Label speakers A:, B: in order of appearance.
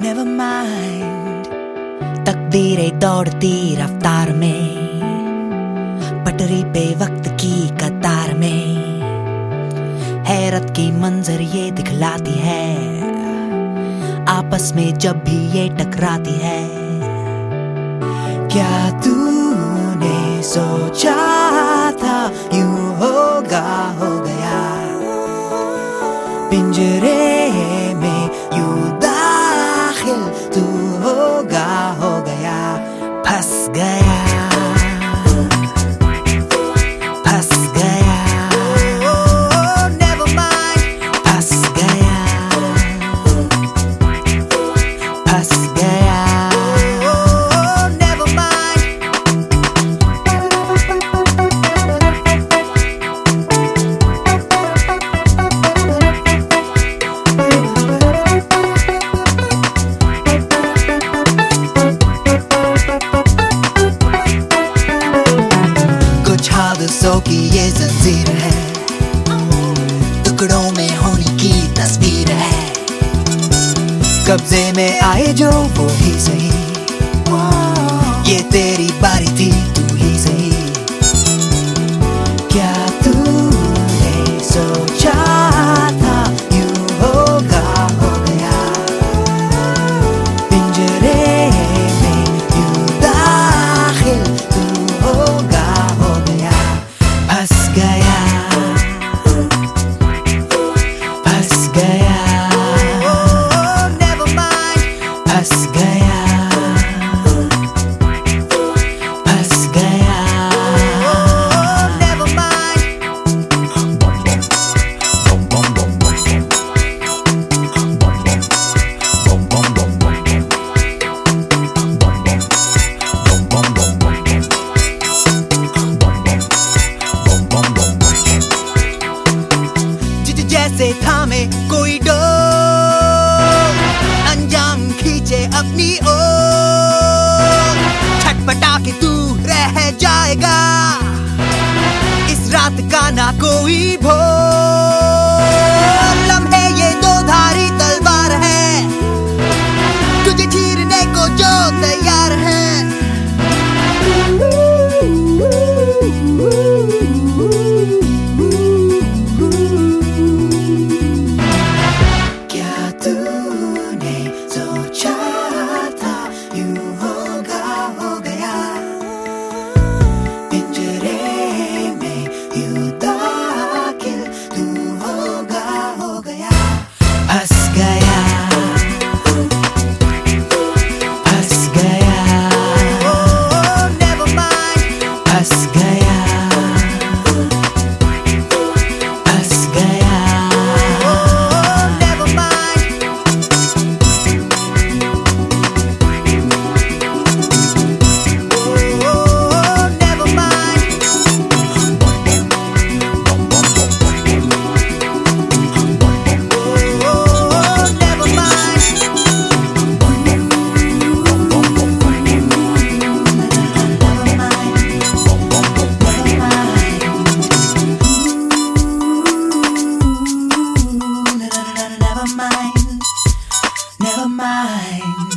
A: never mind। तकदीरें दौड़ती रफ्तार में, पटरी पे वक्त की कतार में, हैरत की मंजर ये दिखलाती है आपस में जब भी ये टकराती है। क्या तूने सोचा था यूं होगा हो गया, पिंजरे में यूं दाखिल तू होगा हो गया। फंस गया फंस गया, oh, never mind। फंस गया फंस गया, oh, never mind। हादसों की ये जंजीर है, टुकड़ों में होने की तस्वीर है, कब्जे में आए जो वो ही सही, ये तेरी बारी थी तू ही सही। क्या तूने सोचा था यूं होगा हो गया, पिंजरे में यूं दाखिल तू होगा हो गया। फंस गया फंस गया, oh, never mind। फंस गया फंस गया, oh, never mind। जैसे थामे कोई डोर, अंजाम खींचे अपनी ओर, छटपटा के तू रह जाएगा इस रात का ना कोई भोर। लम्हे ये दो धारी तलवार है, तुझे चीरने को जो तैयार है। तूने सोचा था यूं होगा हो गया, पिंजरे में यूं दाखिल तू होगा हो गया। फंस गया फंस गया, oh, never mind। फंस गया फंस गया, oh, never mind। Never mind, never mind।